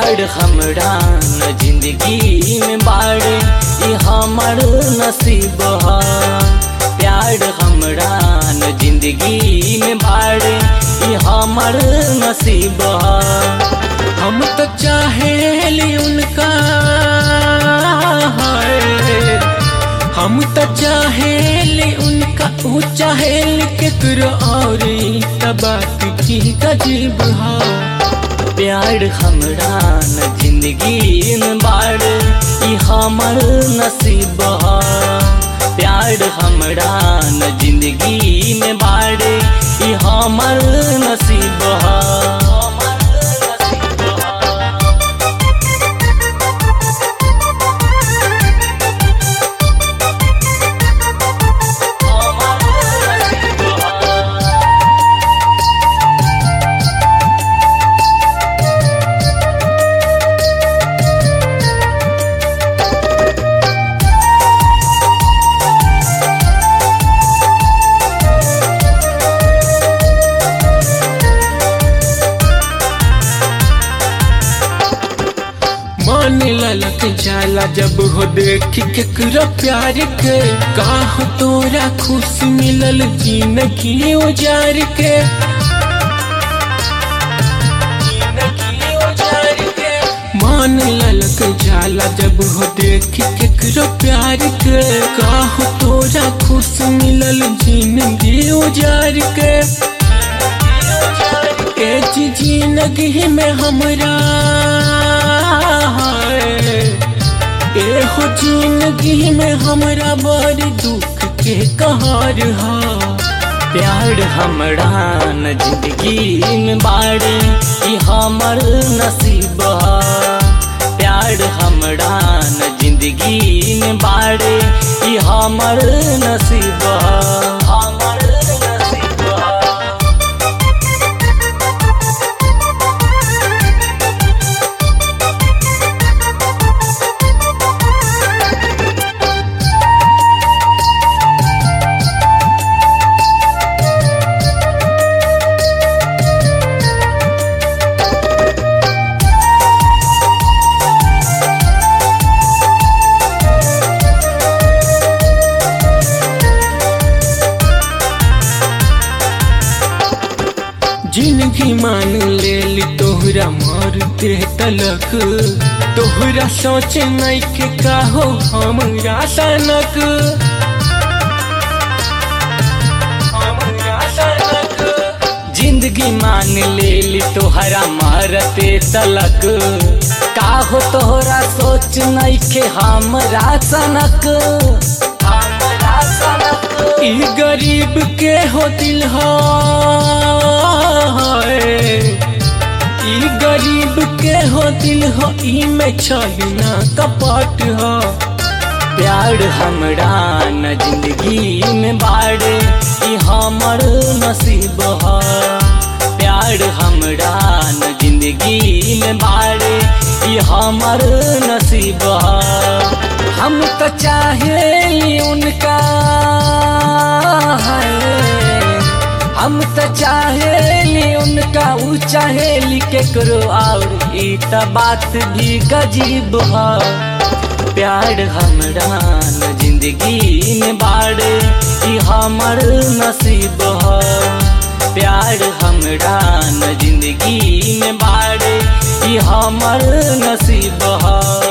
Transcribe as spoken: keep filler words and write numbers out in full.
प्यार हमरा न जिंदगी में बाड़े ई हमर नसीब ह। प्यार हमरा न जिंदगी में बाड़े ई हमर नसीब ह। हम तो चाहेली उनका है, हम तो चाहेली उनका, वो चाहेली केकरो और बात की गजीब है। प्यार हमरा न जिंदगी में बाड़े ई हमर नसीब ह। प्यार हमरा न जिंदगी में बाड़े ई हमर नसीब ह। ललक जाला जब हो देखी केकरो प्यार के, काह तोरा खुश मिलल जिंदगी उजार के। मान ललक जाला जब हो देखी केकरो प्यार के, काह तोरा खुश मिलल जिंदगी उजार के। ए जिंदगी में हमरा ए हो जिंदगी में हमरा बड़ी दुख के कहर हा। प्यार हमरा न जिंदगी में बाड़े ई हमर नसीब ह। प्यार हमरा न जिंदगी में बाड़े ई हमर नसीब ह। जिंदगी मान ले तोहरा मारते तलक, तोहरा सोच नहीं के काहो हमरा सनक। जिंदगी मान ले तोहरा मारते तलक, काहो तोहरा सोच नहीं के हमरा सनक। ई गरीब के हो दिल हो, ई गरीब के हो दिल हो, ई में छलना कपट हो। प्यार हमरा न जिंदगी में बाड़े ई हमर नसीब ह। प्यार हमरा न जिंदगी में बाड़े ई हमर नसीब ह। हम तो चाहेली उनका है, हम तो चाहेली उनका, ऊ चाहेली केकरो और ई त बात भी गजीब ह। प्यार हमरा न जिंदगी में बाड़े ई हमर नसीब ह। प्यार हमरा न जिंदगी में बाड़े ई हमर नसीब ह।